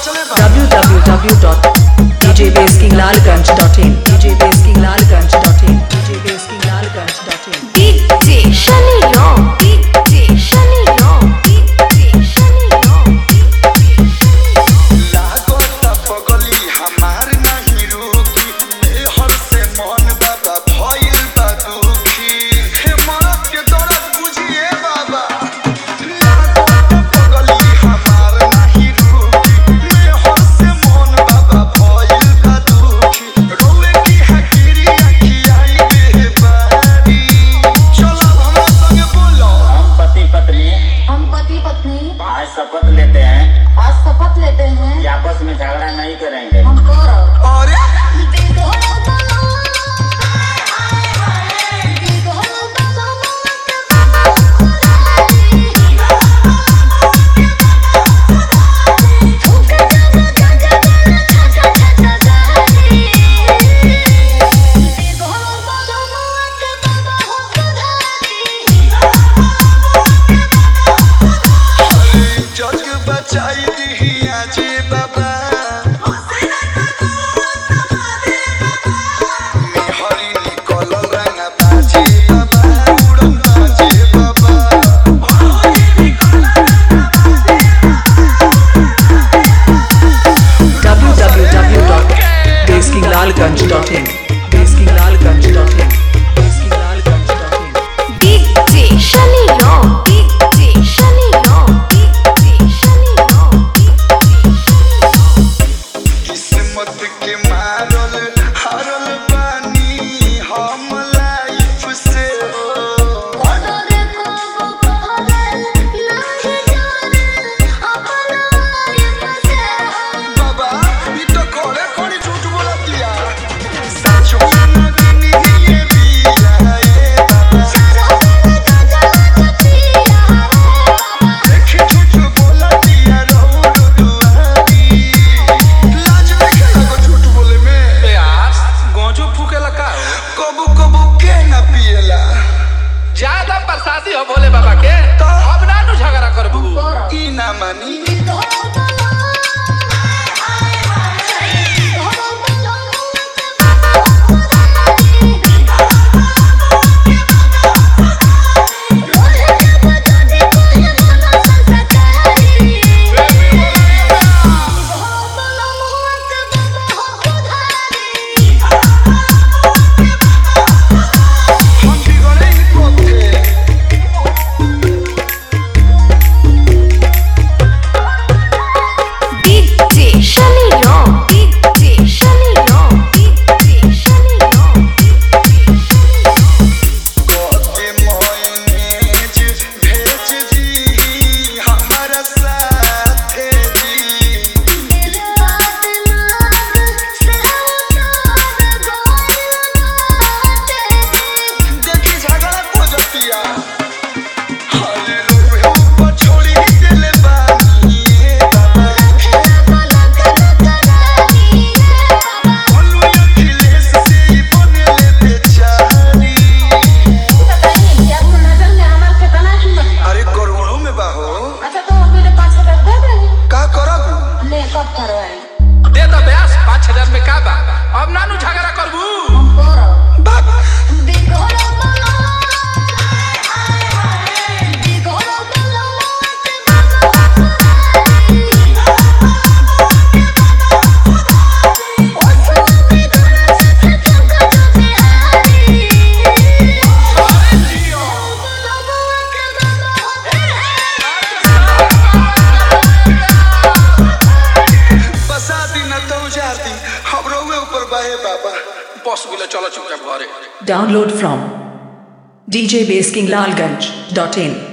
www.djbaskinlalganj.in djbaskinlalganj.in djbaskinlalganj.in DJ Shani Ram DJ Shani Ram DJ Shani Ram लागत पगली हमार नहीं रुकी हर से मन बाबा भइल बा दुखी हे मौत के दर्द बुझिए बाबा लागत पगली हमार नहीं रुकी हर से मन बाबा भइल बा दुखी रोए की हकीरी अखियाई बेबारी चलो हमरा संगे बोलो हम पति पत्नी आज शपथ लेते हैं कि आपस में झगड़ा नहीं करेंगे। हम करब अरे जग बचाई दिहिया जी बाबा हरी निकल रंगा बाजी बाबा उड़न बाजी बाबा www.baskinlalganj.in baskinlalganj.in baskinlalganj.in DJ Shani Ram DJ Shani Ram DJ Shani Ram किस्मत के मारल हारल बानी हम लाइफ से बाबा ई तो कोड़े कोड़ी झूठ बोला दिया सच में नगनी ये बिया ये बाबा देख झूठ बोला दिया रोड दुआरी लाज देखे लगो झूठ बोले में यार गोंजू फूकेला का कबू कबू के ना पिएला ज्यादा प्रसादी हो भोले बाबा के तो? अब ना नु झगड़ा करबू ई ना मानी हम बिगड़े ही कोथे DJ Shani Ram DJ Shani Ram DJ Shani Ram कोते मोइनेज भेज दी हमारा साथे दी देखी झगड़ा को जतिया हरे लोग ऊपर छोड़ी देले बानी ये बाबा बोलू अखिलेश से ही बनेले बेचारी अरे करोड़ों में बाहो का करब दे दो ब्यास 5000 में का बा अब ना नु झगड़ा करबू बाप बसा दी न तो उजार दी हमरो ऊपर बाहे बाबा बस गेलो चलो चुपचाप घरे download from djbaskinlalganj.in